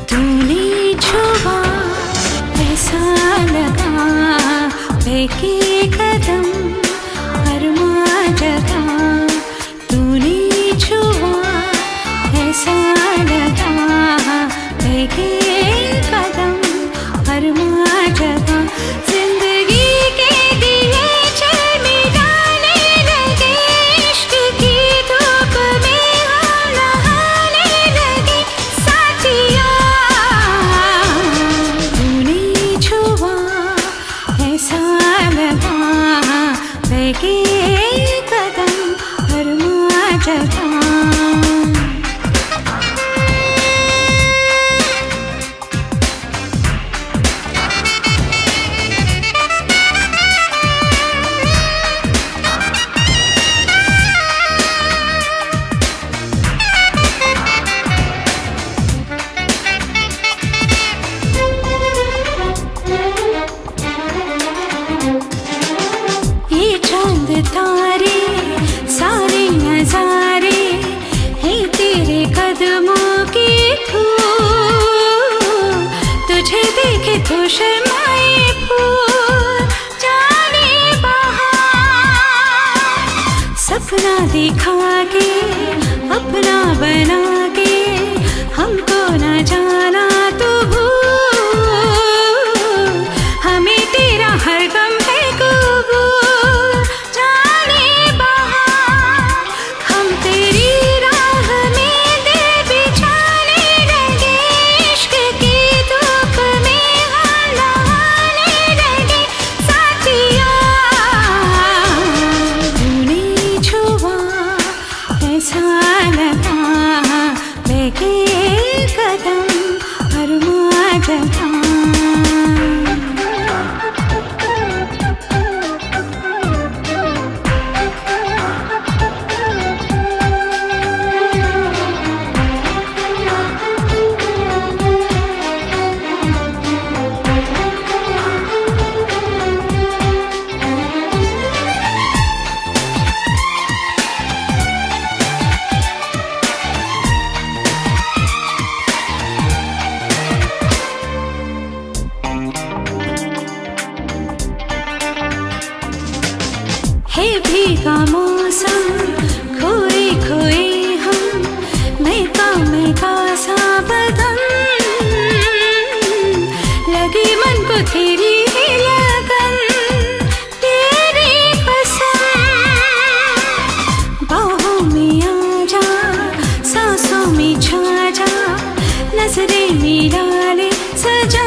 तूने छुआ ऐसा लगा, बहके कदम अरमा जगा। तूने छुआ ऐसा लगा, बहके कदम अरमा जगा। जिंदगी के दिए चल मिटाने लगे, इश्क की धूप में हम नहाने लगे। साथिया तूने छुआ ऐसा लगा, बहके कदम अरमा जगा। तारे सारे नजारे हैं तेरे कदमों की धूल, तुझे देखे तो शर्माए फूल जाने बहार। सपना दिखा के अपना बना के हमको न जाना तो भूल, हमें तेरा हर गम है कबूल। ऐसा लगा, बहके कदम अरमा जगा। है भीगा मौसम खोए खोए हम, मैं का सा बदन। लगी मन को तेरी ही लगन, तेरी कसम। बाहों में आ जा, सांसों में छा जा, नजरें मिला ले सजा।